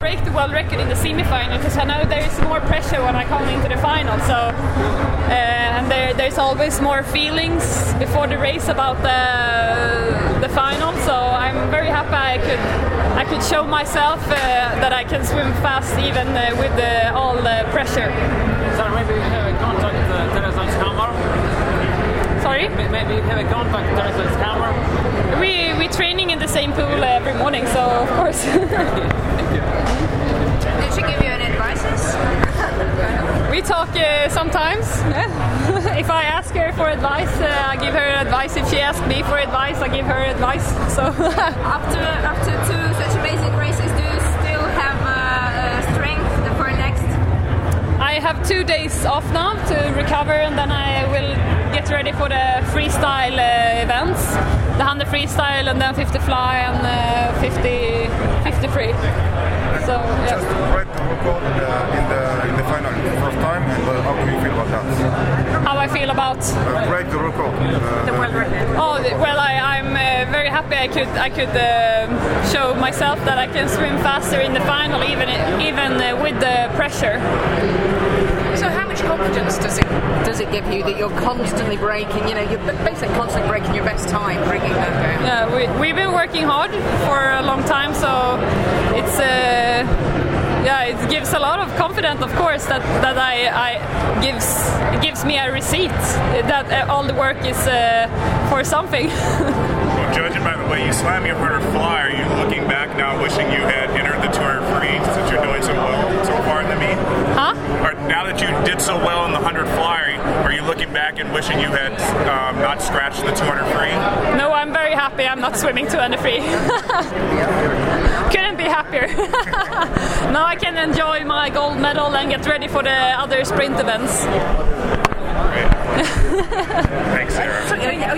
break the world record in the semi-final because I know there is more pressure when I come into the final. So and there's always more feelings before the race about the final. So I'm very happy I could show myself that I can swim fast even with all the pressure. So maybe you have a contact Teresa's camera? Sorry? Maybe you have a contact Teresa's camera? We training in the same pool every morning, so of course. Did she give you any advices? We talk sometimes. Yeah. If I ask her for advice, I give her advice. If she asks me for advice, I give her advice. So after two such amazing races, do you still have strength for next? I have 2 days off now to recover, and then I will get ready for the freestyle events, the 100 freestyle, and then 50 fly and 50 free. So yeah. Just break the record in the final for the first time, and how do you feel about that? How I feel about break the record. The world record. Oh well, I'm very happy I could show myself that I can swim faster in the final, even with the pressure. So how much confidence does it give you that you're constantly breaking? You know, you're basically constantly breaking your best time, bringing that down. Yeah, we've been working hard for a long time, so it's it gives a lot of confidence, of course, that gives me a receipt that all the work is for something. Well, judging by the way you slam your 100 fly, are you looking back now wishing you had entered the 200 free since you're doing so well so far in the meet? Huh? Or now that you did so well in the 100 fly, are you looking back and wishing you had not scratched the 200 free? No, I'm very happy I'm not swimming 200 free. Couldn't be happier. Now I can enjoy my gold medal and get ready for the other sprint events. Great.